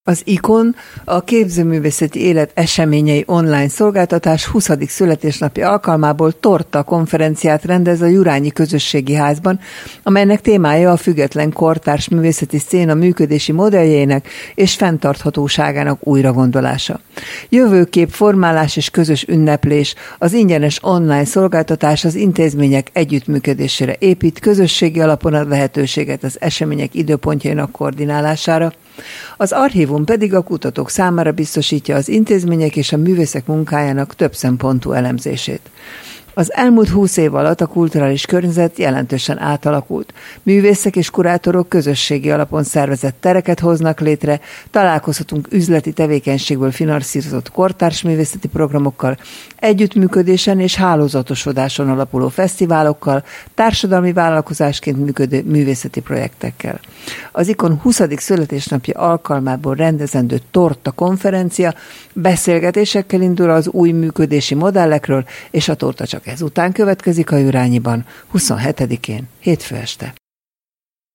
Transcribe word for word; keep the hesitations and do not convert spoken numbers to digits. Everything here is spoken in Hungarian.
Az ikon a képzőművészeti élet eseményei online szolgáltatás huszadik születésnapi alkalmából torta konferenciát rendez a Jurányi Közösségi Házban, amelynek témája a független kortárs művészeti szcéna működési modelljeinek és fenntarthatóságának újragondolása. Jövőkép, formálás és közös ünneplés, az ingyenes online szolgáltatás az intézmények együttműködésére épít, közösségi alapon ad lehetőséget az események időpontjainak koordinálására. Az archívum pedig a kutatók számára biztosítja az intézmények és a művészek munkájának több szempontú elemzését. Az elmúlt húsz év alatt a kulturális környezet jelentősen átalakult. Művészek és kurátorok közösségi alapon szervezett tereket hoznak létre, találkozhatunk üzleti tevékenységből finanszírozott kortárs művészeti programokkal, együttműködésen és hálózatosodáson alapuló fesztiválokkal, társadalmi vállalkozásként működő művészeti projektekkel. Az ikon huszadik születésnapja alkalmából rendezendő torta konferencia beszélgetésekkel indul az új működési modellekről, és a torta csak ezután következik a Jurányiban, huszonhetedikén, hétfő este.